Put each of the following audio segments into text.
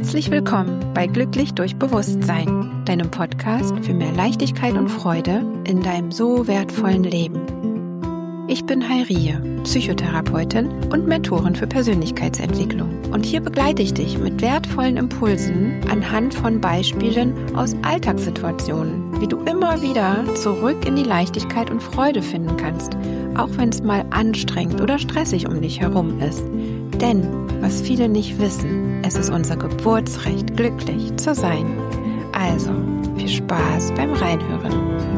Herzlich willkommen bei Glücklich durch Bewusstsein, deinem Podcast für mehr Leichtigkeit und Freude in deinem so wertvollen Leben. Ich bin Heirie, Psychotherapeutin und Mentorin für Persönlichkeitsentwicklung. Und hier begleite ich dich mit wertvollen Impulsen anhand von Beispielen aus Alltagssituationen, wie du immer wieder zurück in die Leichtigkeit und Freude finden kannst, auch wenn es mal anstrengend oder stressig um dich herum ist. Denn, was viele nicht wissen, es ist unser Geburtsrecht, glücklich zu sein. Also, viel Spaß beim Reinhören.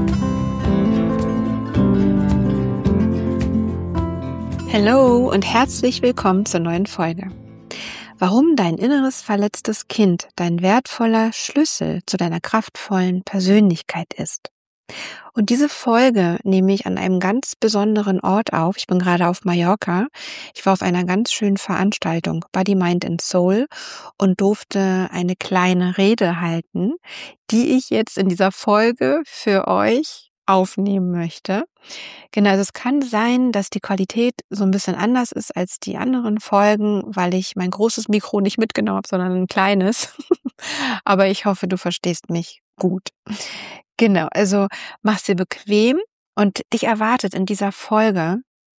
Hallo und herzlich willkommen zur neuen Folge. Warum dein inneres verletztes Kind dein wertvoller Schlüssel zu deiner kraftvollen Persönlichkeit ist. Und diese Folge nehme ich an einem ganz besonderen Ort auf. Ich bin gerade auf Mallorca. Ich war auf einer ganz schönen Veranstaltung, Body, Mind and Soul, und durfte eine kleine Rede halten, die ich jetzt in dieser Folge für euch aufnehmen möchte. Genau, also es kann sein, dass die Qualität so ein bisschen anders ist als die anderen Folgen, weil ich mein großes Mikro nicht mitgenommen habe, sondern ein kleines. Aber ich hoffe, du verstehst mich gut. Genau, also mach's dir bequem und dich erwartet in dieser Folge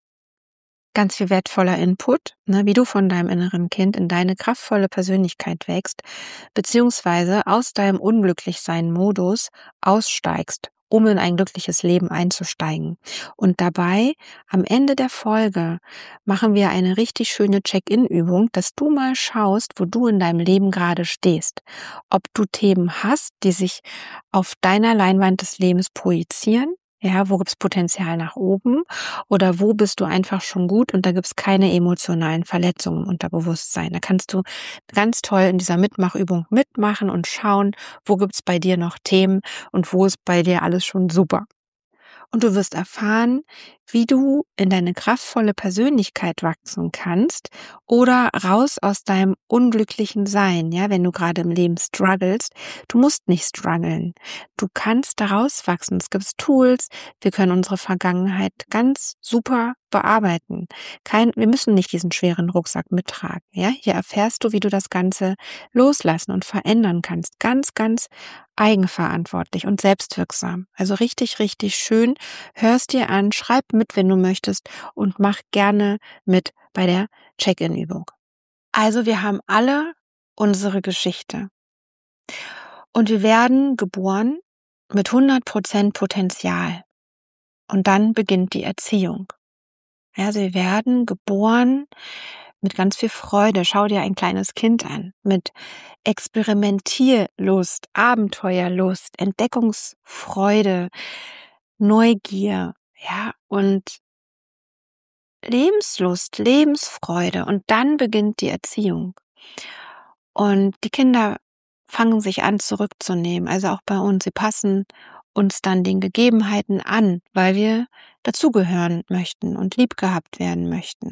ganz viel wertvoller Input, wie du von deinem inneren Kind in deine kraftvolle Persönlichkeit wächst, beziehungsweise aus deinem Unglücklichsein-Modus aussteigst, um in ein glückliches Leben einzusteigen. Und dabei, am Ende der Folge, machen wir eine richtig schöne Check-in-Übung, dass du mal schaust, wo du in deinem Leben gerade stehst. Ob du Themen hast, die sich auf deiner Leinwand des Lebens projizieren. Ja, wo gibt's Potenzial nach oben oder wo bist du einfach schon gut und da gibt's keine emotionalen Verletzungen im Unterbewusstsein. Da kannst du ganz toll in dieser Mitmachübung mitmachen und schauen, wo gibt's bei dir noch Themen und wo ist bei dir alles schon super. Und du wirst erfahren, wie du in deine kraftvolle Persönlichkeit wachsen kannst oder raus aus deinem unglücklichen Sein, ja, wenn du gerade im Leben strugglest. Du musst nicht strugglen. Du kannst daraus wachsen. Es gibt Tools. Wir können unsere Vergangenheit ganz super bearbeiten. Wir müssen nicht diesen schweren Rucksack mittragen, ja. Hier erfährst du, wie du das Ganze loslassen und verändern kannst. Ganz, ganz eigenverantwortlich und selbstwirksam. Also richtig, richtig schön. Hörst dir an, schreib mit, wenn du möchtest und mach gerne mit bei der Check-in-Übung. Also wir haben alle unsere Geschichte und wir werden geboren mit 100% Potenzial und dann beginnt die Erziehung. Also wir werden geboren mit ganz viel Freude. Schau dir ein kleines Kind an, mit Experimentierlust, Abenteuerlust, Entdeckungsfreude, Neugier, ja, und Lebenslust, Lebensfreude. Und dann beginnt die Erziehung. Und die Kinder fangen sich an zurückzunehmen, also auch bei uns. Sie passen uns dann den Gegebenheiten an, weil wir dazugehören möchten und lieb gehabt werden möchten.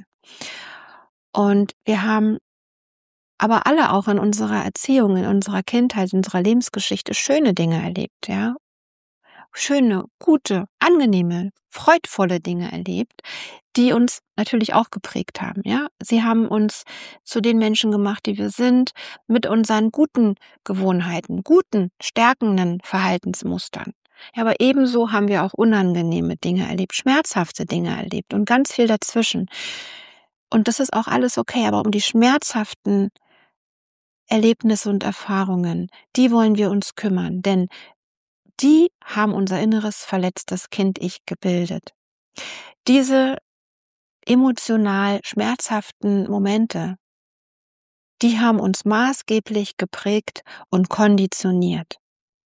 Und wir haben aber alle auch in unserer Erziehung, in unserer Kindheit, in unserer Lebensgeschichte schöne Dinge erlebt, ja. Schöne, gute, angenehme, freudvolle Dinge erlebt, die uns natürlich auch geprägt haben, ja. Sie haben uns zu den Menschen gemacht, die wir sind, mit unseren guten Gewohnheiten, guten, stärkenden Verhaltensmustern. Ja, aber ebenso haben wir auch unangenehme Dinge erlebt, schmerzhafte Dinge erlebt und ganz viel dazwischen. Und das ist auch alles okay, aber um die schmerzhaften Erlebnisse und Erfahrungen, die wollen wir uns kümmern, denn die haben unser inneres verletztes Kind-Ich gebildet. Diese emotional schmerzhaften Momente, die haben uns maßgeblich geprägt und konditioniert.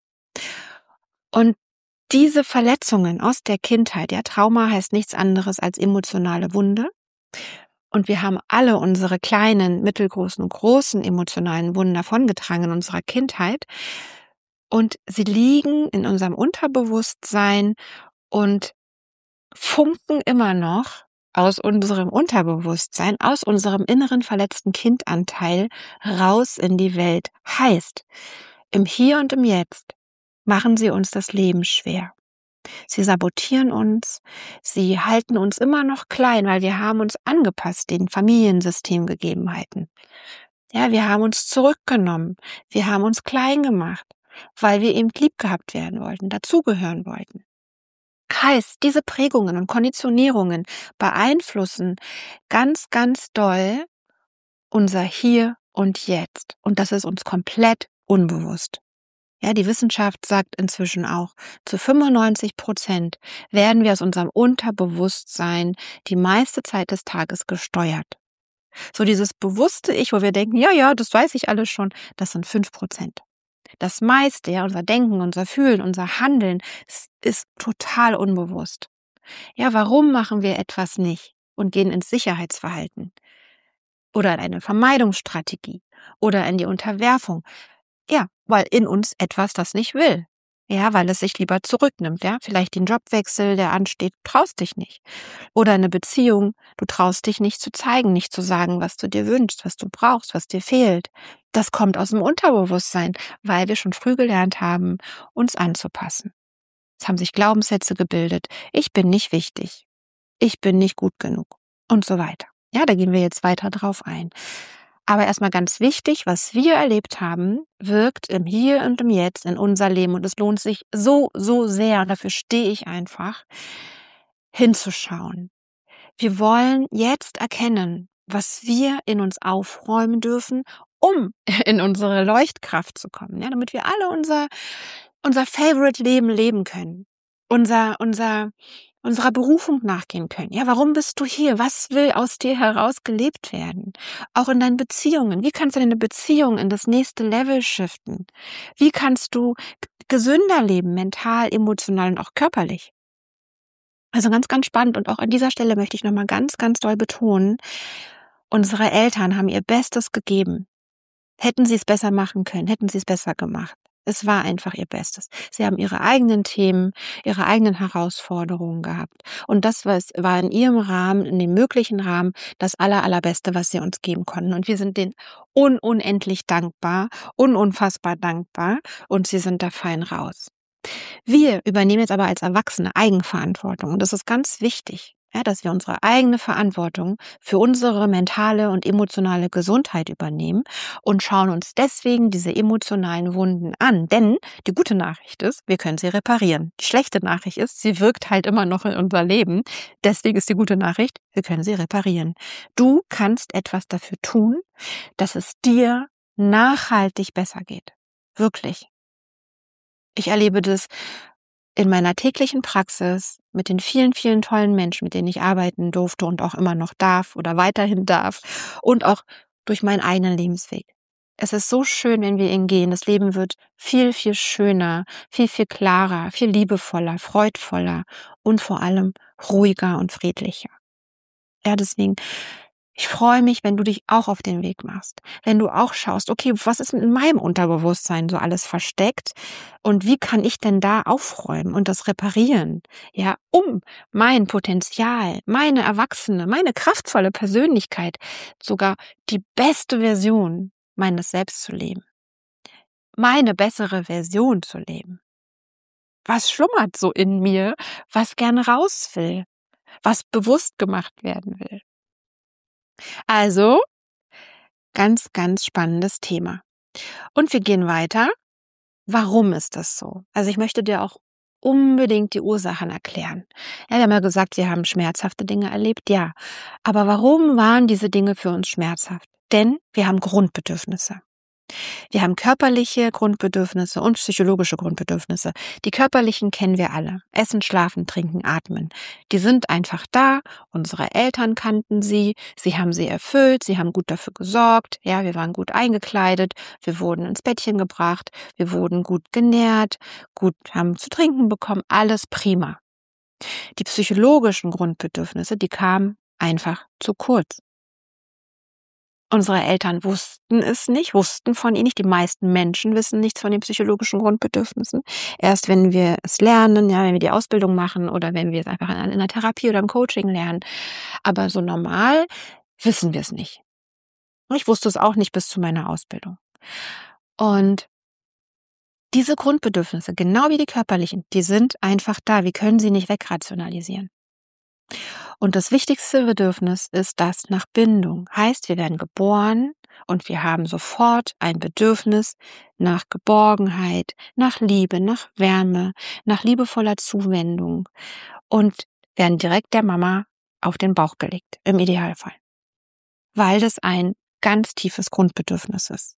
Und diese Verletzungen aus der Kindheit, ja, Trauma heißt nichts anderes als emotionale Wunde. Und wir haben alle unsere kleinen, mittelgroßen und großen emotionalen Wunden davongetragen in unserer Kindheit. Und sie liegen in unserem Unterbewusstsein und funken immer noch aus unserem Unterbewusstsein, aus unserem inneren verletzten Kindanteil raus in die Welt. Heißt, im Hier und im Jetzt machen sie uns das Leben schwer. Sie sabotieren uns, sie halten uns immer noch klein, weil wir haben uns angepasst den Familiensystemgegebenheiten. Ja, wir haben uns zurückgenommen. Wir haben uns klein gemacht, weil wir eben lieb gehabt werden wollten, dazugehören wollten. Heißt, diese Prägungen und Konditionierungen beeinflussen ganz, ganz doll unser Hier und Jetzt. Und das ist uns komplett unbewusst. Ja, die Wissenschaft sagt inzwischen auch, zu 95% werden wir aus unserem Unterbewusstsein die meiste Zeit des Tages gesteuert. So dieses bewusste Ich, wo wir denken, ja, ja, das weiß ich alles schon, das sind 5%. Das meiste, ja, unser Denken, unser Fühlen, unser Handeln ist total unbewusst. Ja, warum machen wir etwas nicht und gehen ins Sicherheitsverhalten oder in eine Vermeidungsstrategie oder in die Unterwerfung? Ja, weil in uns etwas das nicht will. Ja, weil es sich lieber zurücknimmt, ja. Vielleicht den Jobwechsel, der ansteht, traust dich nicht. Oder eine Beziehung, du traust dich nicht zu zeigen, nicht zu sagen, was du dir wünschst, was du brauchst, was dir fehlt. Das kommt aus dem Unterbewusstsein, weil wir schon früh gelernt haben, uns anzupassen. Es haben sich Glaubenssätze gebildet. Ich bin nicht wichtig. Ich bin nicht gut genug. Und so weiter. Ja, da gehen wir jetzt weiter drauf ein. Aber erstmal ganz wichtig, was wir erlebt haben, wirkt im Hier und im Jetzt in unser Leben. Und es lohnt sich so, so sehr, und dafür stehe ich einfach, hinzuschauen. Wir wollen jetzt erkennen, was wir in uns aufräumen dürfen, um in unsere Leuchtkraft zu kommen, ja, damit wir alle unser Favorite-Leben leben können, unserer Berufung nachgehen können. Ja, warum bist du hier? Was will aus dir heraus gelebt werden? Auch in deinen Beziehungen. Wie kannst du deine Beziehung in das nächste Level shiften? Wie kannst du gesünder leben, mental, emotional und auch körperlich? Also ganz, ganz spannend. Und auch an dieser Stelle möchte ich nochmal ganz, ganz doll betonen, unsere Eltern haben ihr Bestes gegeben. Hätten sie es besser machen können, hätten sie es besser gemacht. Es war einfach ihr Bestes. Sie haben ihre eigenen Themen, ihre eigenen Herausforderungen gehabt. Und das war in ihrem Rahmen, in dem möglichen Rahmen, das Allerbeste, was sie uns geben konnten. Und wir sind denen unendlich dankbar, unfassbar dankbar. Und sie sind da fein raus. Wir übernehmen jetzt aber als Erwachsene Eigenverantwortung. Und das ist ganz wichtig, ja, dass wir unsere eigene Verantwortung für unsere mentale und emotionale Gesundheit übernehmen und schauen uns deswegen diese emotionalen Wunden an. Denn die gute Nachricht ist, wir können sie reparieren. Die schlechte Nachricht ist, sie wirkt halt immer noch in unser Leben. Deswegen ist die gute Nachricht, wir können sie reparieren. Du kannst etwas dafür tun, dass es dir nachhaltig besser geht. Wirklich. Ich erlebe das in meiner täglichen Praxis mit den vielen, vielen tollen Menschen, mit denen ich arbeiten durfte und auch immer noch darf oder weiterhin darf und auch durch meinen eigenen Lebensweg. Es ist so schön, wenn wir ihn gehen. Das Leben wird viel, viel schöner, viel, viel klarer, viel liebevoller, freudvoller und vor allem ruhiger und friedlicher. Ja, deswegen, ich freue mich, wenn du dich auch auf den Weg machst. Wenn du auch schaust, okay, was ist in meinem Unterbewusstsein so alles versteckt? Und wie kann ich denn da aufräumen und das reparieren? Ja, um mein Potenzial, meine erwachsene, meine kraftvolle Persönlichkeit, sogar die beste Version meines Selbst zu leben. Meine bessere Version zu leben. Was schlummert so in mir, was gerne raus will, was bewusst gemacht werden will? Also, ganz, ganz spannendes Thema. Und wir gehen weiter. Warum ist das so? Also ich möchte dir auch unbedingt die Ursachen erklären. Ja, wir haben ja gesagt, wir haben schmerzhafte Dinge erlebt, ja. Aber warum waren diese Dinge für uns schmerzhaft? Denn wir haben Grundbedürfnisse. Wir haben körperliche Grundbedürfnisse und psychologische Grundbedürfnisse. Die körperlichen kennen wir alle. Essen, schlafen, trinken, atmen. Die sind einfach da. Unsere Eltern kannten sie. Sie haben sie erfüllt. Sie haben gut dafür gesorgt. Ja, wir waren gut eingekleidet. Wir wurden ins Bettchen gebracht. Wir wurden gut genährt. Gut haben zu trinken bekommen. Alles prima. Die psychologischen Grundbedürfnisse, die kamen einfach zu kurz. Unsere Eltern wussten es nicht, wussten von ihnen nicht. Die meisten Menschen wissen nichts von den psychologischen Grundbedürfnissen. Erst wenn wir es lernen, ja, wenn wir die Ausbildung machen oder wenn wir es einfach in einer Therapie oder im Coaching lernen. Aber so normal wissen wir es nicht. Ich wusste es auch nicht bis zu meiner Ausbildung. Und diese Grundbedürfnisse, genau wie die körperlichen, die sind einfach da. Wir können sie nicht wegrationalisieren. Und das wichtigste Bedürfnis ist das nach Bindung. Heißt, wir werden geboren und wir haben sofort ein Bedürfnis nach Geborgenheit, nach Liebe, nach Wärme, nach liebevoller Zuwendung und werden direkt der Mama auf den Bauch gelegt, im Idealfall, weil das ein ganz tiefes Grundbedürfnis ist.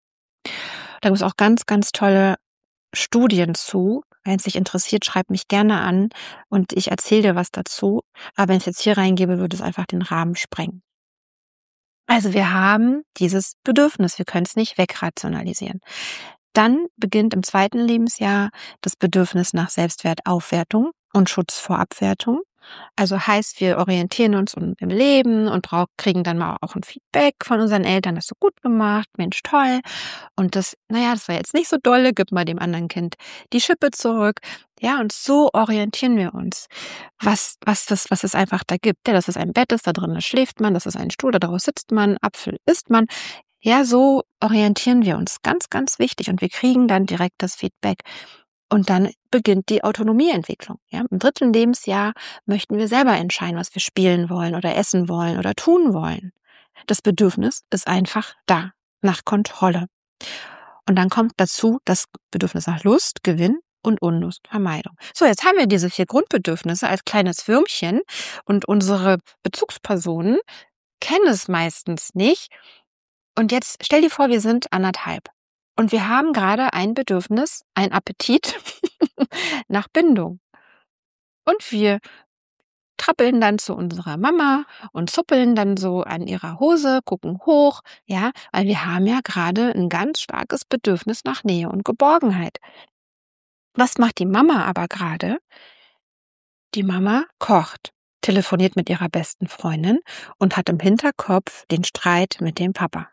Da gibt es auch ganz, ganz tolle Studien zu. Wenn es dich interessiert, schreib mich gerne an und ich erzähle dir was dazu. Aber wenn ich jetzt hier reingebe, würde es einfach den Rahmen sprengen. Also wir haben dieses Bedürfnis, wir können es nicht wegrationalisieren. Dann beginnt im 2. Lebensjahr das Bedürfnis nach Selbstwertaufwertung und Schutz vor Abwertung. Also heißt, wir orientieren uns im Leben und kriegen dann mal auch ein Feedback von unseren Eltern, das hast du gut gemacht, Mensch, toll. Und das war jetzt nicht so dolle, gib mal dem anderen Kind die Schippe zurück. Ja, und so orientieren wir uns, was es einfach da gibt. Ja, dass es ein Bett ist, da drin schläft man, das ist ein Stuhl, da drauf sitzt man, Apfel isst man. Ja, so orientieren wir uns. Ganz, ganz wichtig. Und wir kriegen dann direkt das Feedback. Und dann beginnt die Autonomieentwicklung. Ja, im 3. Lebensjahr möchten wir selber entscheiden, was wir spielen wollen oder essen wollen oder tun wollen. Das Bedürfnis ist einfach da, nach Kontrolle. Und dann kommt dazu das Bedürfnis nach Lust, Gewinn und Unlustvermeidung. So, jetzt haben wir diese 4 Grundbedürfnisse als kleines Würmchen und unsere Bezugspersonen kennen es meistens nicht. Und jetzt stell dir vor, wir sind 1,5 und wir haben gerade ein Bedürfnis, ein Appetit nach Bindung. Und wir trappeln dann zu unserer Mama und zuppeln dann so an ihrer Hose, gucken hoch, ja, weil wir haben ja gerade ein ganz starkes Bedürfnis nach Nähe und Geborgenheit. Was macht die Mama aber gerade? Die Mama kocht, telefoniert mit ihrer besten Freundin und hat im Hinterkopf den Streit mit dem Papa.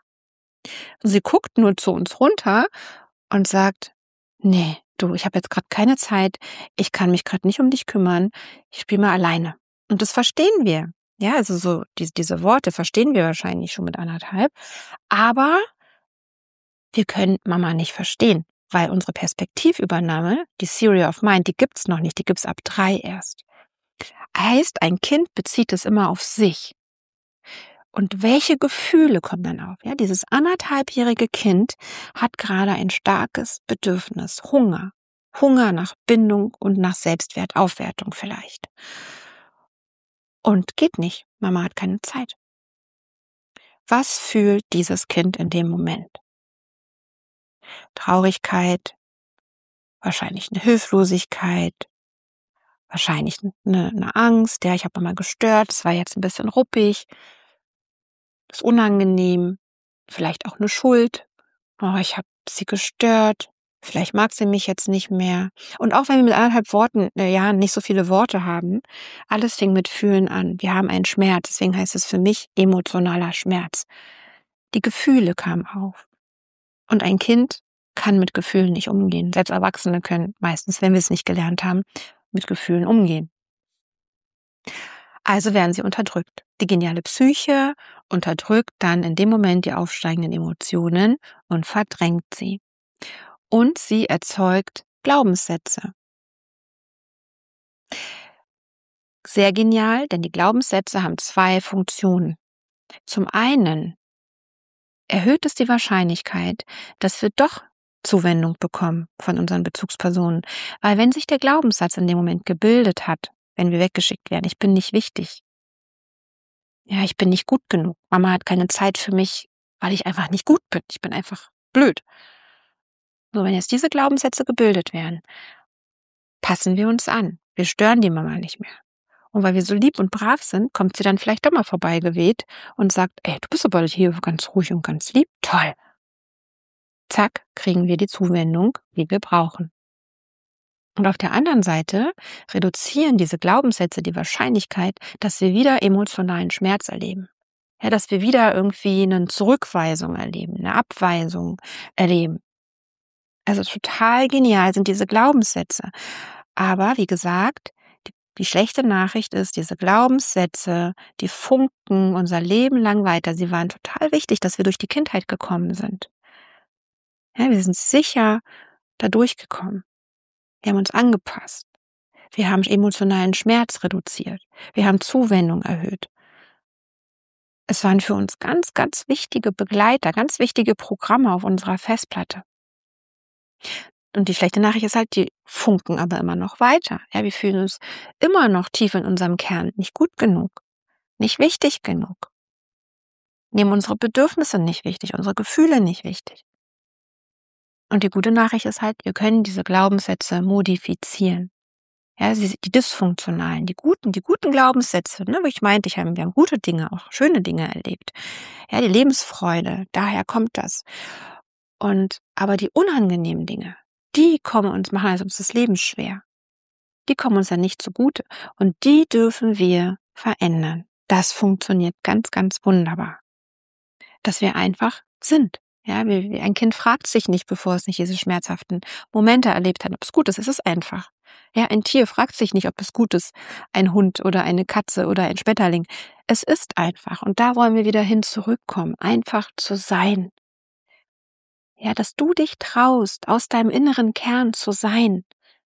Sie guckt nur zu uns runter und sagt, nee, du, ich habe jetzt gerade keine Zeit, ich kann mich gerade nicht um dich kümmern, ich spiele mal alleine. Und das verstehen wir. Ja, also so diese Worte verstehen wir wahrscheinlich schon mit 1,5. Aber wir können Mama nicht verstehen, weil unsere Perspektivübernahme, die Theory of Mind, die gibt's noch nicht, die gibt's ab 3 erst. Heißt, ein Kind bezieht es immer auf sich. Und welche Gefühle kommen dann auf? Ja, dieses 1,5-jährige Kind hat gerade ein starkes Bedürfnis, Hunger. Hunger nach Bindung und nach Selbstwertaufwertung vielleicht. Und geht nicht. Mama hat keine Zeit. Was fühlt dieses Kind in dem Moment? Traurigkeit, wahrscheinlich eine Hilflosigkeit, wahrscheinlich eine Angst. Ja, ich habe Mama gestört, es war jetzt ein bisschen ruppig, das ist unangenehm, vielleicht auch eine Schuld. Oh, ich habe sie gestört. Vielleicht mag sie mich jetzt nicht mehr. Und auch wenn wir mit 1,5 Jahren nicht so viele Worte haben, alles fing mit Fühlen an. Wir haben einen Schmerz, deswegen heißt es für mich emotionaler Schmerz. Die Gefühle kamen auf. Und ein Kind kann mit Gefühlen nicht umgehen. Selbst Erwachsene können meistens, wenn wir es nicht gelernt haben, mit Gefühlen umgehen. Also werden sie unterdrückt. Die geniale Psyche unterdrückt dann in dem Moment die aufsteigenden Emotionen und verdrängt sie. Und sie erzeugt Glaubenssätze. Sehr genial, denn die Glaubenssätze haben 2 Funktionen. Zum einen erhöht es die Wahrscheinlichkeit, dass wir doch Zuwendung bekommen von unseren Bezugspersonen. Weil wenn sich der Glaubenssatz in dem Moment gebildet hat, wenn wir weggeschickt werden, ich bin nicht wichtig, ja, ich bin nicht gut genug, Mama hat keine Zeit für mich, weil ich einfach nicht gut bin, ich bin einfach blöd. So, wenn jetzt diese Glaubenssätze gebildet werden, passen wir uns an. Wir stören die Mama nicht mehr. Und weil wir so lieb und brav sind, kommt sie dann vielleicht doch mal vorbeigeweht und sagt, ey, du bist aber hier ganz ruhig und ganz lieb. Toll. Zack, kriegen wir die Zuwendung, die wir brauchen. Und auf der anderen Seite reduzieren diese Glaubenssätze die Wahrscheinlichkeit, dass wir wieder emotionalen Schmerz erleben. Ja, dass wir wieder irgendwie eine Zurückweisung erleben, eine Abweisung erleben. Also total genial sind diese Glaubenssätze. Aber wie gesagt, die schlechte Nachricht ist, diese Glaubenssätze, die funken unser Leben lang weiter. Sie waren total wichtig, dass wir durch die Kindheit gekommen sind. Ja, wir sind sicher da durchgekommen. Wir haben uns angepasst. Wir haben emotionalen Schmerz reduziert. Wir haben Zuwendung erhöht. Es waren für uns ganz, ganz wichtige Begleiter, ganz wichtige Programme auf unserer Festplatte. Und die schlechte Nachricht ist halt, die funken aber immer noch weiter. Ja, wir fühlen uns immer noch tief in unserem Kern nicht gut genug, nicht wichtig genug. Nehmen unsere Bedürfnisse nicht wichtig, unsere Gefühle nicht wichtig. Und die gute Nachricht ist halt, wir können diese Glaubenssätze modifizieren. Ja, die dysfunktionalen, die guten Glaubenssätze, ne, wo ich meinte, wir haben gute Dinge, auch schöne Dinge erlebt. Ja, die Lebensfreude, daher kommt das. Aber die unangenehmen Dinge, die machen also uns das Leben schwer. Die kommen uns ja nicht zugute. Und die dürfen wir verändern. Das funktioniert ganz, ganz wunderbar. Dass wir einfach sind. Ja, wie ein Kind fragt sich nicht, bevor es nicht diese schmerzhaften Momente erlebt hat, ob es gut ist. Es ist einfach. Ja, ein Tier fragt sich nicht, ob es gut ist. Ein Hund oder eine Katze oder ein Schmetterling. Es ist einfach. Und da wollen wir wieder hin zurückkommen. Einfach zu sein. Ja, dass du dich traust, aus deinem inneren Kern zu sein.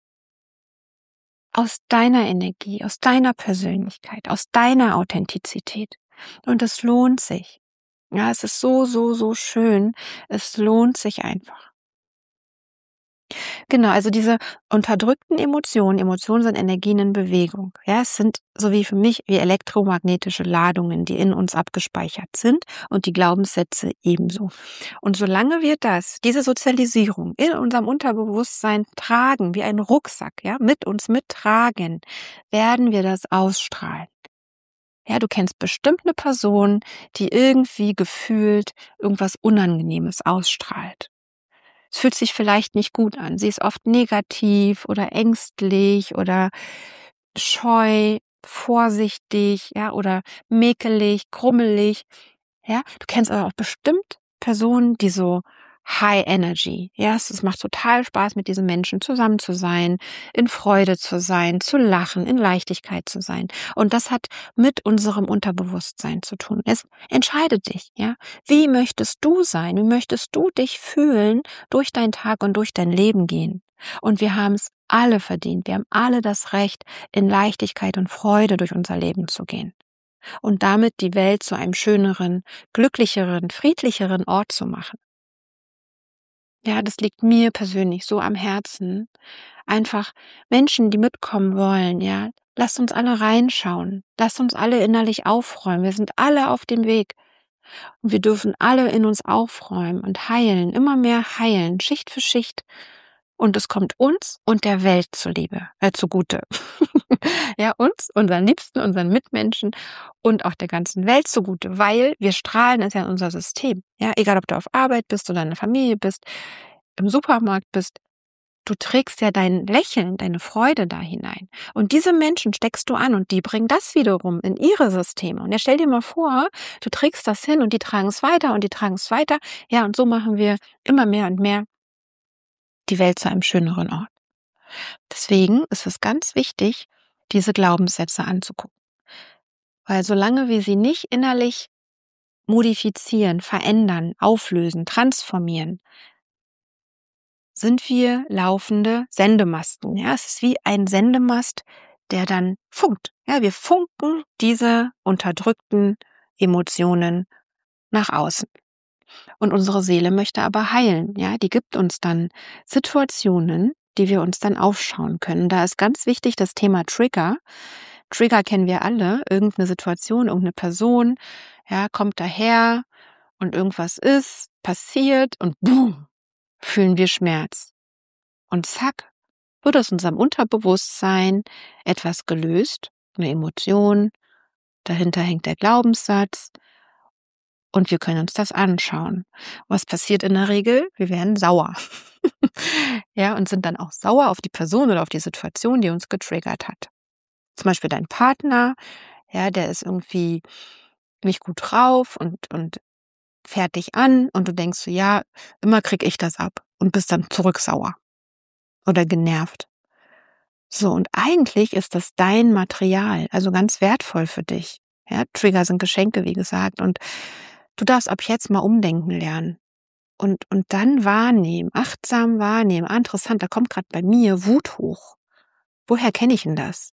Aus deiner Energie, aus deiner Persönlichkeit, aus deiner Authentizität. Und es lohnt sich. Ja, es ist so, so, so schön. Es lohnt sich einfach. Genau, also diese unterdrückten Emotionen sind Energien in Bewegung. Ja, es sind so wie für mich wie elektromagnetische Ladungen, die in uns abgespeichert sind und die Glaubenssätze ebenso. Und solange wir diese Sozialisierung in unserem Unterbewusstsein tragen, wie ein Rucksack, ja, mit uns mittragen, werden wir das ausstrahlen. Ja, du kennst bestimmt eine Person, die irgendwie gefühlt irgendwas Unangenehmes ausstrahlt. Es fühlt sich vielleicht nicht gut an. Sie ist oft negativ oder ängstlich oder scheu, vorsichtig, ja, oder mäkelig, krummelig. Ja, du kennst aber auch bestimmt Personen, die so High Energy. Ja, es macht total Spaß, mit diesen Menschen zusammen zu sein, in Freude zu sein, zu lachen, in Leichtigkeit zu sein. Und das hat mit unserem Unterbewusstsein zu tun. Es entscheidet dich, ja. Wie möchtest du sein? Wie möchtest du dich fühlen, durch deinen Tag und durch dein Leben gehen? Und wir haben es alle verdient. Wir haben alle das Recht, in Leichtigkeit und Freude durch unser Leben zu gehen. Und damit die Welt zu einem schöneren, glücklicheren, friedlicheren Ort zu machen. Ja, das liegt mir persönlich so am Herzen. Einfach Menschen, die mitkommen wollen, ja. Lasst uns alle reinschauen. Lasst uns alle innerlich aufräumen. Wir sind alle auf dem Weg. Und wir dürfen alle in uns aufräumen und heilen, immer mehr heilen, Schicht für Schicht. Und es kommt uns und der Welt zugute. Ja, uns, unseren Liebsten, unseren Mitmenschen und auch der ganzen Welt zugute, weil wir strahlen es ja in unser System. Ja, egal ob du auf Arbeit bist oder in der Familie bist, im Supermarkt bist, du trägst ja dein Lächeln, deine Freude da hinein. Und diese Menschen steckst du an und die bringen das wiederum in ihre Systeme. Und jetzt stell dir mal vor, du trägst das hin und die tragen es weiter und die tragen es weiter. Ja, und so machen wir immer mehr und mehr die Welt zu einem schöneren Ort. Deswegen ist es ganz wichtig, diese Glaubenssätze anzugucken. Weil solange wir sie nicht innerlich modifizieren, verändern, auflösen, transformieren, sind wir laufende Sendemasten. Ja, es ist wie ein Sendemast, der dann funkt. Ja, wir funken diese unterdrückten Emotionen nach außen. Und unsere Seele möchte aber heilen. Ja, die gibt uns dann Situationen, die wir uns dann aufschauen können. Da ist ganz wichtig das Thema Trigger. Trigger kennen wir alle. Irgendeine Situation, irgendeine Person, ja, kommt daher und irgendwas ist, passiert und boom, fühlen wir Schmerz. Und zack, wird aus unserem Unterbewusstsein etwas gelöst, eine Emotion, dahinter hängt der Glaubenssatz und wir können uns das anschauen. Was passiert in der Regel? Wir werden sauer. Ja, und sind dann auch sauer auf die Person oder auf die Situation, die uns getriggert hat. Zum Beispiel dein Partner, ja, der ist irgendwie nicht gut drauf und fährt dich an und du denkst so, ja, immer krieg ich das ab und bist dann zurück sauer oder genervt. So, und eigentlich ist das dein Material, also ganz wertvoll für dich. Ja, Trigger sind Geschenke, wie gesagt, und du darfst ab jetzt mal umdenken lernen. Und dann wahrnehmen, achtsam wahrnehmen. Ah, interessant, da kommt gerade bei mir Wut hoch. Woher kenne ich denn das?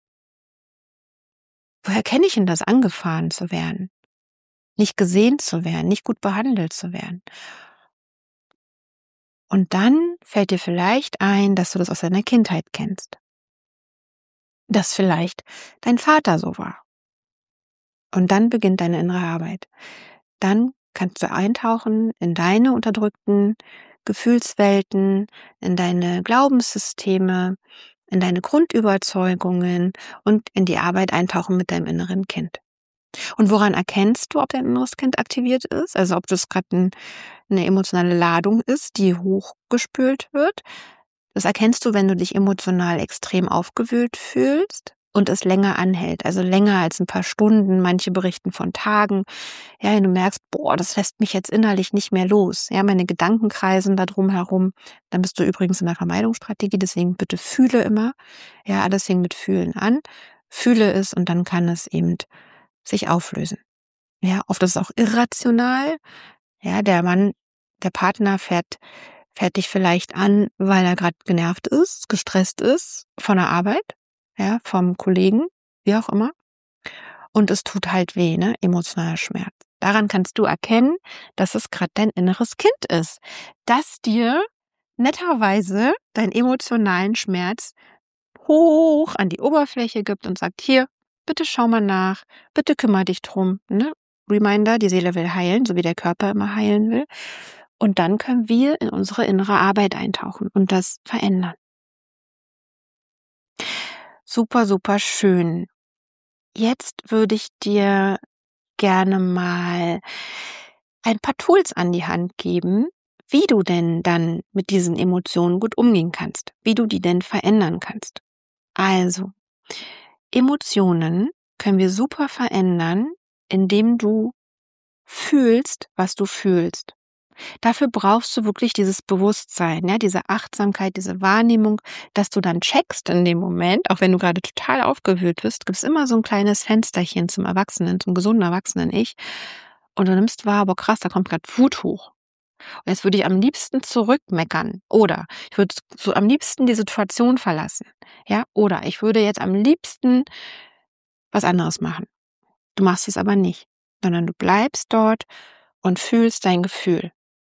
Woher kenne ich denn das, angefahren zu werden, nicht gesehen zu werden, nicht gut behandelt zu werden? Und dann fällt dir vielleicht ein, dass du das aus deiner Kindheit kennst, dass vielleicht dein Vater so war. Und dann beginnt deine innere Arbeit. Dann kannst du eintauchen in deine unterdrückten Gefühlswelten, in deine Glaubenssysteme, in deine Grundüberzeugungen und in die Arbeit eintauchen mit deinem inneren Kind. Und woran erkennst du, ob dein inneres Kind aktiviert ist? Also ob das gerade eine emotionale Ladung ist, die hochgespült wird? Das erkennst du, wenn du dich emotional extrem aufgewühlt fühlst und es länger anhält, also länger als ein paar Stunden. Manche berichten von Tagen. Ja, wenn du merkst, boah, das lässt mich jetzt innerlich nicht mehr los. Ja, meine Gedanken kreisen da drum herum. Dann bist du übrigens in der Vermeidungsstrategie, deswegen bitte fühle immer. Ja, alles fängt mit Fühlen an. Fühle es und dann kann es eben sich auflösen. Ja, oft ist es auch irrational. Ja, der Partner fährt dich vielleicht an, weil er gerade genervt ist, gestresst ist von der Arbeit, ja, vom Kollegen, wie auch immer. Und es tut halt weh, ne? Emotionaler Schmerz. Daran kannst du erkennen, dass es gerade dein inneres Kind ist, das dir netterweise deinen emotionalen Schmerz hoch an die Oberfläche gibt und sagt, hier, bitte schau mal nach, bitte kümmere dich drum, ne? Reminder, die Seele will heilen, so wie der Körper immer heilen will. Und dann können wir in unsere innere Arbeit eintauchen und das verändern. Super, super schön. Jetzt würde ich dir gerne mal ein paar Tools an die Hand geben, wie du denn dann mit diesen Emotionen gut umgehen kannst, wie du die denn verändern kannst. Also, Emotionen können wir super verändern, indem du fühlst, was du fühlst. Dafür brauchst du wirklich dieses Bewusstsein, ja, diese Achtsamkeit, diese Wahrnehmung, dass du dann checkst in dem Moment, auch wenn du gerade total aufgewühlt bist, gibt es immer so ein kleines Fensterchen zum Erwachsenen, zum gesunden Erwachsenen-Ich. Und du nimmst wahr, boah krass, da kommt gerade Wut hoch. Und jetzt würde ich am liebsten zurückmeckern. Oder ich würde so am liebsten die Situation verlassen. Ja, oder ich würde jetzt am liebsten was anderes machen. Du machst es aber nicht, sondern du bleibst dort und fühlst dein Gefühl.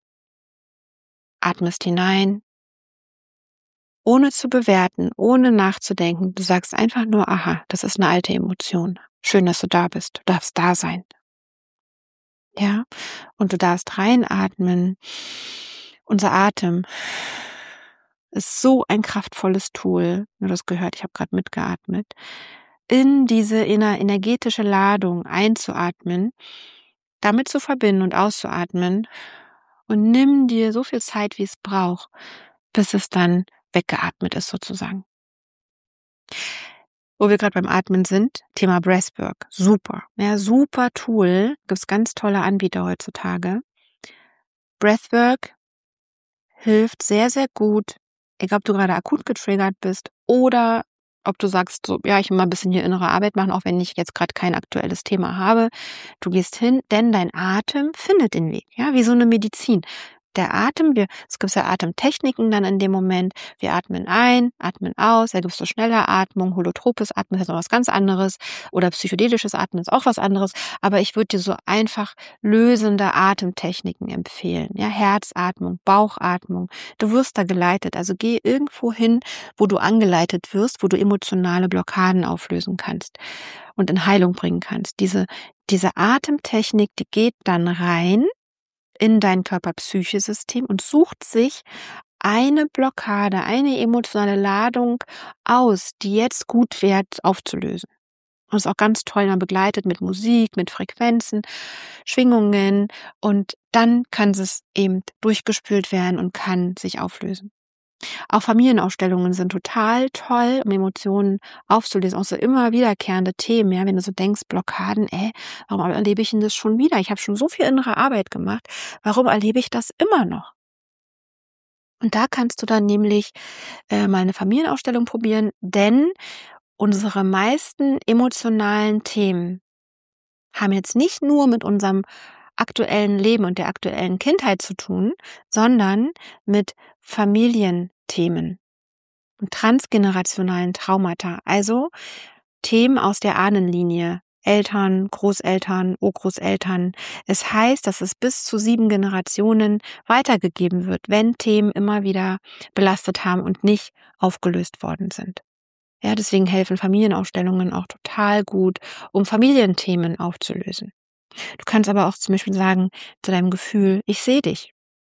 Atmest hinein, ohne zu bewerten, ohne nachzudenken. Du sagst einfach nur, aha, das ist eine alte Emotion. Schön, dass du da bist. Du darfst da sein. Ja, und du darfst reinatmen. Unser Atem ist so ein kraftvolles Tool. Nur das gehört, ich habe gerade mitgeatmet. In diese energetische Ladung einzuatmen, damit zu verbinden und auszuatmen. Und nimm dir so viel Zeit, wie es braucht, bis es dann weggeatmet ist sozusagen. Wo wir gerade beim Atmen sind, Thema Breathwork. Super. Ja, super Tool. Gibt es ganz tolle Anbieter heutzutage. Breathwork hilft sehr, sehr gut, egal ob du gerade akut getriggert bist oder ob du sagst, so, ja, ich will mal ein bisschen hier innere Arbeit machen, auch wenn ich jetzt gerade kein aktuelles Thema habe. Du gehst hin, denn dein Atem findet den Weg, ja, wie so eine Medizin. Der Atem, es gibt ja Atemtechniken dann in dem Moment. Wir atmen ein, atmen aus, da gibt es so schnelle Atmung, holotropes Atmen ist noch was ganz anderes oder psychedelisches Atmen ist auch was anderes. Aber ich würde dir so einfach lösende Atemtechniken empfehlen. Ja, Herzatmung, Bauchatmung. Du wirst da geleitet. Also geh irgendwo hin, wo du angeleitet wirst, wo du emotionale Blockaden auflösen kannst und in Heilung bringen kannst. Diese Atemtechnik, die geht dann rein in dein Körper-Psyche-System und sucht sich eine Blockade, eine emotionale Ladung aus, die jetzt gut wäre aufzulösen. Und ist auch ganz toll dann begleitet mit Musik, mit Frequenzen, Schwingungen und dann kann es eben durchgespült werden und kann sich auflösen. Auch Familienaufstellungen sind total toll, um Emotionen aufzulösen. Auch so immer wiederkehrende Themen, ja, wenn du so denkst, Blockaden, warum erlebe ich denn das schon wieder? Ich habe schon so viel innere Arbeit gemacht. Warum erlebe ich das immer noch? Und da kannst du dann nämlich mal eine Familienaufstellung probieren, denn unsere meisten emotionalen Themen haben jetzt nicht nur mit unserem aktuellen Leben und der aktuellen Kindheit zu tun, sondern mit Familienthemen. und transgenerationalen Traumata, also Themen aus der Ahnenlinie, Eltern, Großeltern, Urgroßeltern. Es heißt, dass es bis zu 7 Generationen weitergegeben wird, wenn Themen immer wieder belastet haben und nicht aufgelöst worden sind. Ja, deswegen helfen Familienaufstellungen auch total gut, um Familienthemen aufzulösen. Du kannst aber auch zum Beispiel sagen zu deinem Gefühl, ich sehe dich,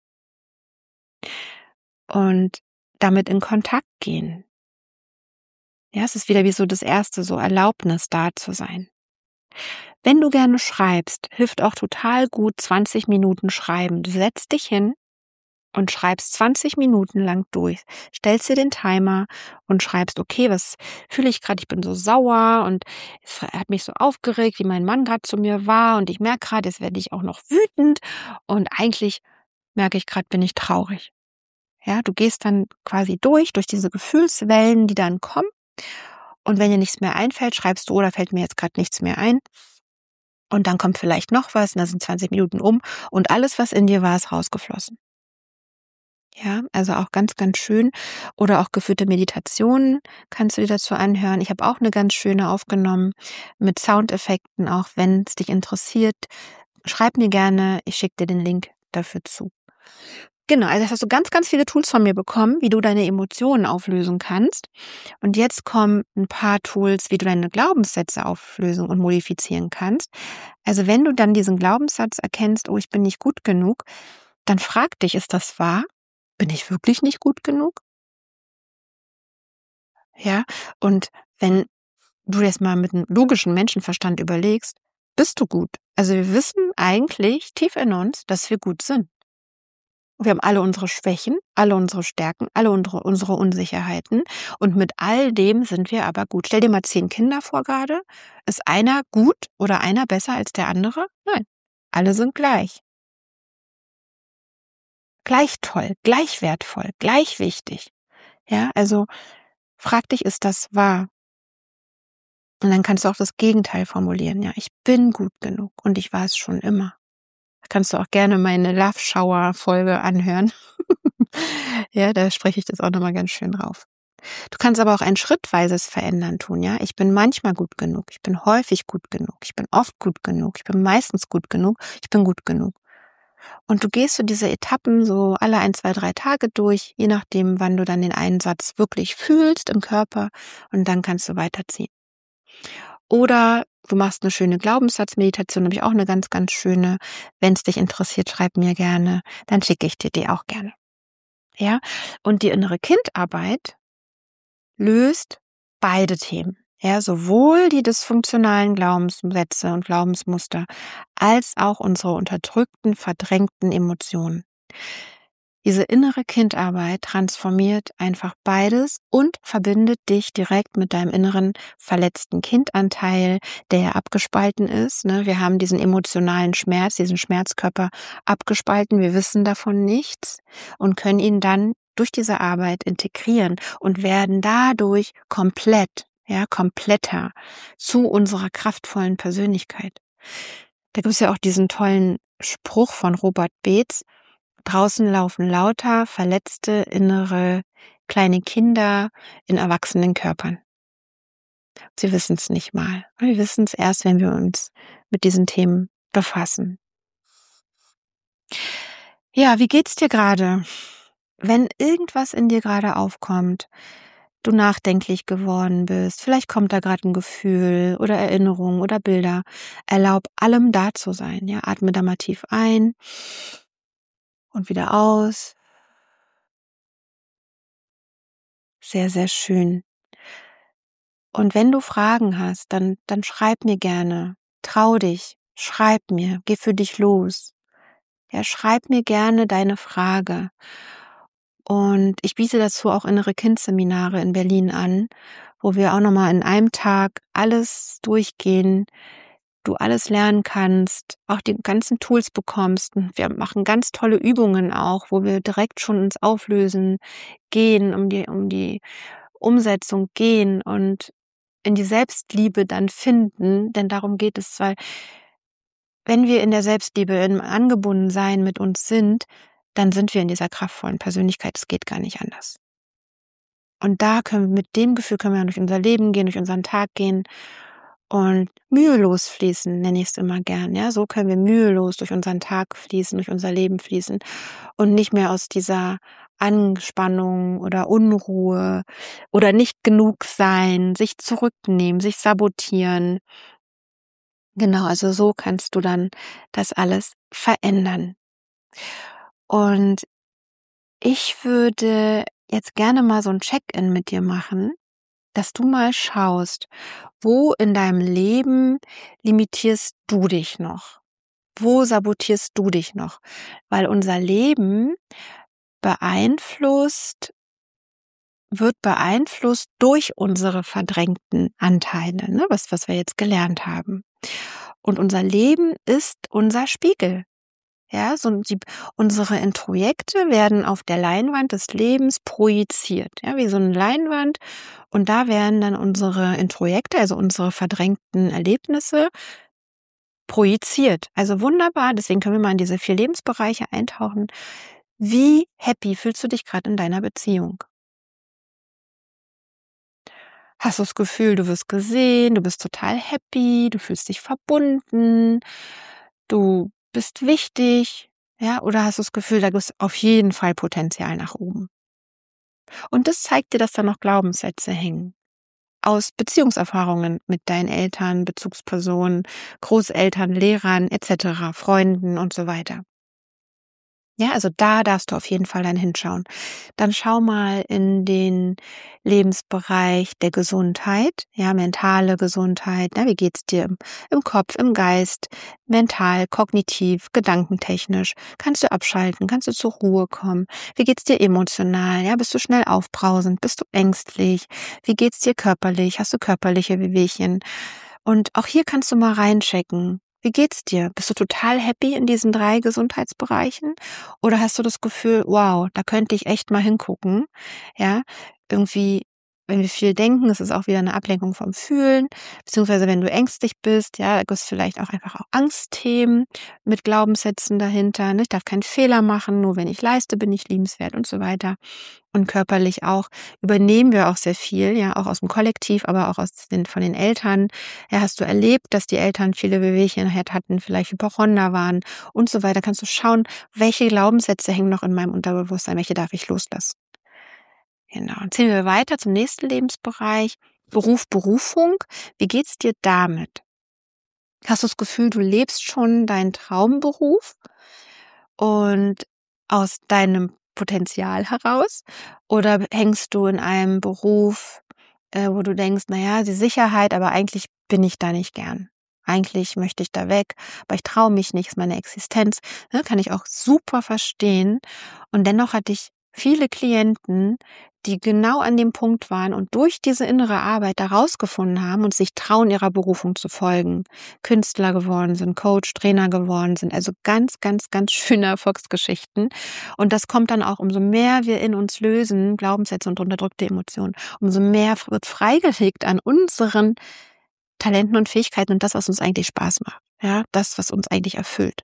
und damit in Kontakt gehen. Ja, es ist wieder wie so das erste, so Erlaubnis, da zu sein. Wenn du gerne schreibst, hilft auch total gut 20 Minuten schreiben. Du setzt dich hin und schreibst 20 Minuten lang durch. Stellst dir den Timer und schreibst, okay, was fühle ich gerade? Ich bin so sauer und es hat mich so aufgeregt, wie mein Mann gerade zu mir war, und ich merke gerade, jetzt werde ich auch noch wütend, und eigentlich merke ich gerade, bin ich traurig. Ja, du gehst dann quasi durch diese Gefühlswellen, die dann kommen, und wenn dir nichts mehr einfällt, schreibst du, oder fällt mir jetzt gerade nichts mehr ein, und dann kommt vielleicht noch was, und dann sind 20 Minuten um und alles, was in dir war, ist rausgeflossen. Ja, also auch ganz, ganz schön. Oder auch geführte Meditationen kannst du dir dazu anhören. Ich habe auch eine ganz schöne aufgenommen mit Soundeffekten, auch wenn es dich interessiert. Schreib mir gerne, ich schicke dir den Link dafür zu. Genau, also hast du ganz, ganz viele Tools von mir bekommen, wie du deine Emotionen auflösen kannst. Und jetzt kommen ein paar Tools, wie du deine Glaubenssätze auflösen und modifizieren kannst. Also wenn du dann diesen Glaubenssatz erkennst, oh, ich bin nicht gut genug, dann frag dich, ist das wahr? Bin ich wirklich nicht gut genug? Ja, und wenn du jetzt mal mit einem logischen Menschenverstand überlegst, bist du gut. Also wir wissen eigentlich tief in uns, dass wir gut sind. Wir haben alle unsere Schwächen, alle unsere Stärken, alle unsere Unsicherheiten, und mit all dem sind wir aber gut. Stell dir mal 10 Kinder vor gerade. Ist einer gut oder einer besser als der andere? Nein, alle sind gleich. Gleich toll, gleich wertvoll, gleich wichtig. Ja, also frag dich, ist das wahr? Und dann kannst du auch das Gegenteil formulieren. Ja, ich bin gut genug und ich war es schon immer. Da kannst du auch gerne meine Love Shower Folge anhören. Ja, da spreche ich das auch nochmal ganz schön drauf. Du kannst aber auch ein schrittweises Verändern tun, ja. Ich bin manchmal gut genug, ich bin häufig gut genug, ich bin oft gut genug, ich bin meistens gut genug, ich bin gut genug. Und du gehst so diese Etappen so alle 1, 2, 3 Tage durch, je nachdem, wann du dann den einen Satz wirklich fühlst im Körper, und dann kannst du weiterziehen. Oder du machst eine schöne Glaubenssatzmeditation, habe ich auch eine ganz, ganz schöne. Wenn es dich interessiert, schreib mir gerne, dann schicke ich dir die auch gerne. Ja? Und die innere Kindarbeit löst beide Themen. Ja, sowohl die dysfunktionalen Glaubenssätze und Glaubensmuster als auch unsere unterdrückten, verdrängten Emotionen. Diese innere Kindarbeit transformiert einfach beides und verbindet dich direkt mit deinem inneren verletzten Kindanteil, der ja abgespalten ist. Ne? Wir haben diesen emotionalen Schmerz, diesen Schmerzkörper abgespalten. Wir wissen davon nichts und können ihn dann durch diese Arbeit integrieren und werden dadurch komplett, ja, kompletter zu unserer kraftvollen Persönlichkeit. Da gibt es ja auch diesen tollen Spruch von Robert Beetz: Draußen laufen lauter verletzte innere kleine Kinder in erwachsenen Körpern. Sie wissen es nicht mal. Wir wissen es erst, wenn wir uns mit diesen Themen befassen. Ja, wie geht's dir gerade? Wenn irgendwas in dir gerade aufkommt, du nachdenklich geworden bist, vielleicht kommt da gerade ein Gefühl oder Erinnerung oder Bilder, erlaub allem da zu sein. Ja, atme da mal tief ein und wieder aus. Sehr, sehr schön. Und wenn du Fragen hast, dann schreib mir gerne. Trau dich, schreib mir, geh für dich los. Ja, schreib mir gerne deine Frage. Und ich biete dazu auch innere Kindseminare in Berlin an, wo wir auch nochmal in einem Tag alles durchgehen, du alles lernen kannst, auch die ganzen Tools bekommst. Und wir machen ganz tolle Übungen auch, wo wir direkt schon ins Auflösen gehen, um die Umsetzung gehen und in die Selbstliebe dann finden, denn darum geht es, weil wenn wir in der Selbstliebe, im Angebundensein mit uns sind, dann sind wir in dieser kraftvollen Persönlichkeit, es geht gar nicht anders. Und mit dem Gefühl können wir durch unser Leben gehen, durch unseren Tag gehen und mühelos fließen, nenne ich es immer gern. Ja, so können wir mühelos durch unseren Tag fließen, durch unser Leben fließen und nicht mehr aus dieser Anspannung oder Unruhe oder nicht genug sein, sich zurücknehmen, sich sabotieren. Genau, also so kannst du dann das alles verändern. Und ich würde jetzt gerne mal so ein Check-in mit dir machen, dass du mal schaust, wo in deinem Leben limitierst du dich noch? Wo sabotierst du dich noch? Weil unser Leben wird beeinflusst durch unsere verdrängten Anteile, ne? Was wir jetzt gelernt haben. Und unser Leben ist unser Spiegel. Ja, unsere Introjekte werden auf der Leinwand des Lebens projiziert, ja, wie so eine Leinwand. Und da werden dann unsere Introjekte, also unsere verdrängten Erlebnisse, projiziert. Also wunderbar, deswegen können wir mal in diese 4 Lebensbereiche eintauchen. Wie happy fühlst du dich gerade in deiner Beziehung? Hast du das Gefühl, du wirst gesehen, du bist total happy, du fühlst dich verbunden, du bist wichtig, ja? Oder hast du das Gefühl, da ist auf jeden Fall Potenzial nach oben? Und das zeigt dir, dass da noch Glaubenssätze hängen. Aus Beziehungserfahrungen mit deinen Eltern, Bezugspersonen, Großeltern, Lehrern etc., Freunden und so weiter. Ja, also da darfst du auf jeden Fall dann hinschauen. Dann schau mal in den Lebensbereich der Gesundheit, ja, mentale Gesundheit. Ja, wie geht's dir im Kopf, im Geist, mental, kognitiv, gedankentechnisch? Kannst du abschalten? Kannst du zur Ruhe kommen? Wie geht's dir emotional? Ja, bist du schnell aufbrausend? Bist du ängstlich? Wie geht's dir körperlich? Hast du körperliche Wehwehchen? Und auch hier kannst du mal reinchecken. Wie geht's dir? Bist du total happy in diesen 3 Gesundheitsbereichen? Oder hast du das Gefühl, wow, da könnte ich echt mal hingucken? Ja, irgendwie, wenn wir viel denken, ist es auch wieder eine Ablenkung vom Fühlen, beziehungsweise wenn du ängstlich bist, ja, da gibt es vielleicht auch einfach auch Angstthemen mit Glaubenssätzen dahinter. Ne? Ich darf keinen Fehler machen, nur wenn ich leiste, bin ich liebenswert und so weiter. Und körperlich auch übernehmen wir auch sehr viel, ja, auch aus dem Kollektiv, aber auch von den Eltern. Ja, hast du erlebt, dass die Eltern viele Wehwehchen hatten, vielleicht Hypochonder waren und so weiter. Kannst du schauen, welche Glaubenssätze hängen noch in meinem Unterbewusstsein, welche darf ich loslassen. Genau. Und ziehen wir weiter zum nächsten Lebensbereich. Berufung. Wie geht's dir damit? Hast du das Gefühl, du lebst schon deinen Traumberuf und aus deinem Potenzial heraus? Oder hängst du in einem Beruf, wo du denkst, naja, die Sicherheit, aber eigentlich bin ich da nicht gern. Eigentlich möchte ich da weg, aber ich traue mich nicht, ist meine Existenz. Ne, kann ich auch super verstehen. Und dennoch hatte ich viele Klienten, die genau an dem Punkt waren und durch diese innere Arbeit da rausgefunden haben und sich trauen, ihrer Berufung zu folgen. Künstler geworden sind, Coach, Trainer geworden sind. Also ganz, ganz, ganz schöne Erfolgsgeschichten. Und das kommt dann auch, umso mehr wir in uns lösen, Glaubenssätze und unterdrückte Emotionen, umso mehr wird freigelegt an unseren Talenten und Fähigkeiten und das, was uns eigentlich Spaß macht. Ja, das, was uns eigentlich erfüllt.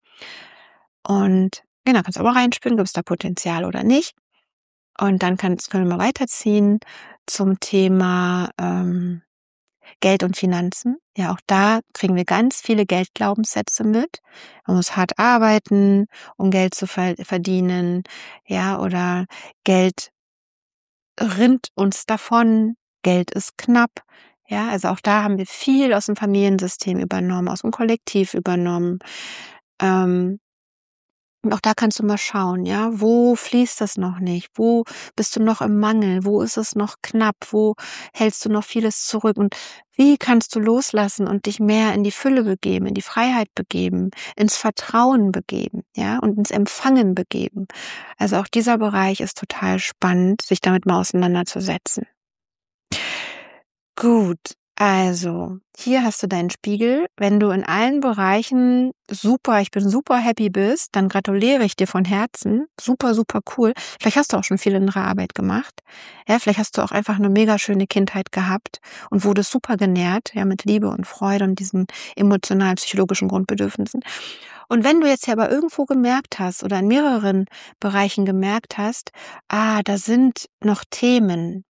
Und genau, kannst du aber reinspüren, gibt es da Potenzial oder nicht. Und dann können wir mal weiterziehen zum Thema Geld und Finanzen. Ja, auch da kriegen wir ganz viele Geldglaubenssätze mit. Man muss hart arbeiten, um Geld zu verdienen. Ja, oder Geld rinnt uns davon. Geld ist knapp. Ja, also auch da haben wir viel aus dem Familiensystem übernommen, aus dem Kollektiv übernommen. Und auch da kannst du mal schauen, ja, wo fließt das noch nicht? Wo bist du noch im Mangel? Wo ist es noch knapp? Wo hältst du noch vieles zurück? Und wie kannst du loslassen und dich mehr in die Fülle begeben, in die Freiheit begeben, ins Vertrauen begeben, ja, und ins Empfangen begeben? Also auch dieser Bereich ist total spannend, sich damit mal auseinanderzusetzen. Gut, also hier hast du deinen Spiegel. Wenn du in allen Bereichen ich bin super happy bist, dann gratuliere ich dir von Herzen. Super, super cool. Vielleicht hast du auch schon viel innere Arbeit gemacht. Ja, vielleicht hast du auch einfach eine mega schöne Kindheit gehabt und wurdest super genährt, ja, mit Liebe und Freude und diesen emotional-psychologischen Grundbedürfnissen. Und wenn du jetzt ja aber irgendwo gemerkt hast oder in mehreren Bereichen gemerkt hast, da sind noch Themen,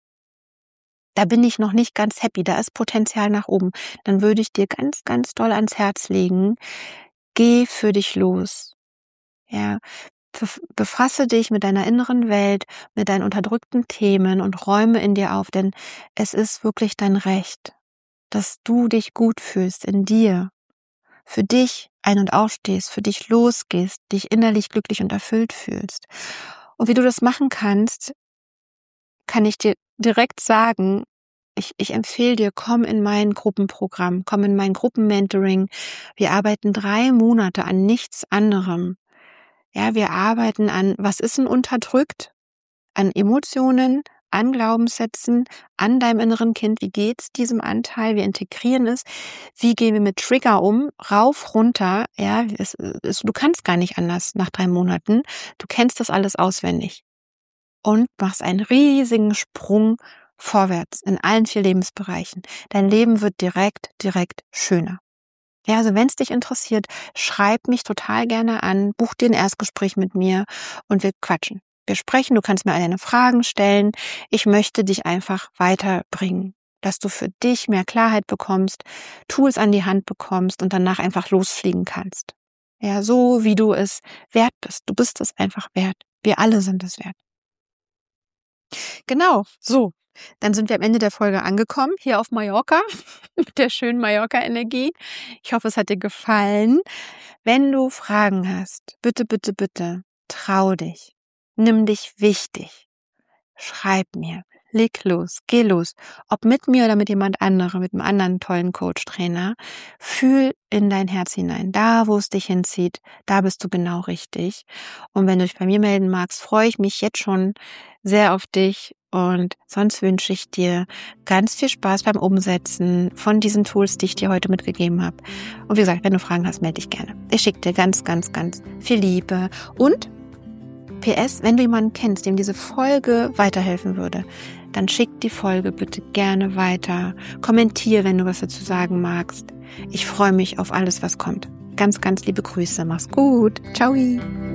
da bin ich noch nicht ganz happy, da ist Potenzial nach oben, dann würde ich dir ganz, ganz doll ans Herz legen, geh für dich los. Ja, befasse dich mit deiner inneren Welt, mit deinen unterdrückten Themen und räume in dir auf, denn es ist wirklich dein Recht, dass du dich gut fühlst in dir, für dich ein- und aufstehst, für dich losgehst, dich innerlich glücklich und erfüllt fühlst. Und wie du das machen kannst, kann ich dir direkt sagen, ich empfehle dir, komm in mein Gruppenprogramm, komm in mein Gruppenmentoring. Wir arbeiten 3 Monate an nichts anderem. Ja, wir arbeiten an, was ist denn unterdrückt? An Emotionen, an Glaubenssätzen, an deinem inneren Kind. Wie geht's diesem Anteil? Wir integrieren es. Wie gehen wir mit Trigger um? Rauf, runter. Ja, du kannst gar nicht anders nach 3 Monaten. Du kennst das alles auswendig. Und machst einen riesigen Sprung vorwärts in allen 4 Lebensbereichen. Dein Leben wird direkt schöner. Ja, also wenn es dich interessiert, schreib mich total gerne an, buch dir ein Erstgespräch mit mir und wir quatschen. Wir sprechen, du kannst mir all deine Fragen stellen. Ich möchte dich einfach weiterbringen, dass du für dich mehr Klarheit bekommst, Tools an die Hand bekommst und danach einfach losfliegen kannst. Ja, so wie du es wert bist. Du bist es einfach wert. Wir alle sind es wert. Genau, so. Dann sind wir am Ende der Folge angekommen, hier auf Mallorca, mit der schönen Mallorca-Energie. Ich hoffe, es hat dir gefallen. Wenn du Fragen hast, bitte, bitte, bitte, trau dich. Nimm dich wichtig. Schreib mir. Leg los, geh los. Ob mit mir oder mit jemand anderem, mit einem anderen tollen Coach-Trainer. Fühl in dein Herz hinein. Da, wo es dich hinzieht, da bist du genau richtig. Und wenn du dich bei mir melden magst, freue ich mich jetzt schon sehr auf dich. Und sonst wünsche ich dir ganz viel Spaß beim Umsetzen von diesen Tools, die ich dir heute mitgegeben habe. Und wie gesagt, wenn du Fragen hast, melde dich gerne. Ich schicke dir ganz, ganz, ganz viel Liebe. Und PS, wenn du jemanden kennst, dem diese Folge weiterhelfen würde, dann schick die Folge bitte gerne weiter. Kommentier, wenn du was dazu sagen magst. Ich freue mich auf alles, was kommt. Ganz, ganz liebe Grüße. Mach's gut. Ciao.